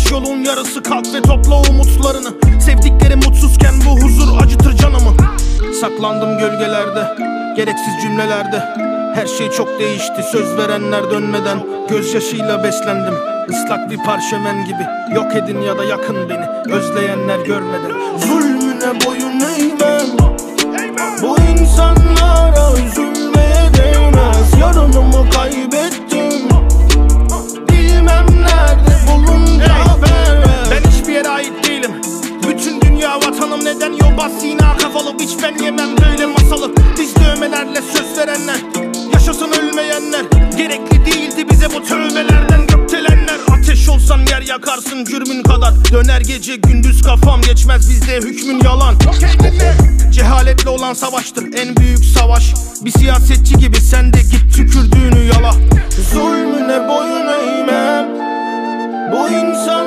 Savaş yolun yarısı, kalk ve topla umutlarını. Sevdiklerim mutsuzken bu huzur acıtır canımı. Saklandım gölgelerde, gereksiz cümlelerde. Her şey çok değişti, söz verenler dönmeden. Gözyaşıyla beslendim, ıslak bir parşömen gibi. Yok edin ya da yakın beni, özleyenler görmeden. Zulmüne boyun eğmem, bu insanlara üzülmeye değmez. Yarınımı kaybettim, bilmem nerede bulunca haber ver. Ben hiçbir yere ait değilim, bütün dünya vatanım. Neden yobaz sina kafalı, hiç ben yemem böyle masalı. Biz dövmelerle söz verenler, yaşasın ölmeyenler. Gerekli değildi bize bu tövbelerden gökdelenler. Ateş olsan yer yakarsın cürmün kadar. Döner gece gündüz kafam geçmez bizde hükmün yalan. Cehaletle olan savaştır en büyük savaş. Bir siyasetçi gibi sen de git tükürdüğünü yala. Zulmüne boyun eğmem, bu insan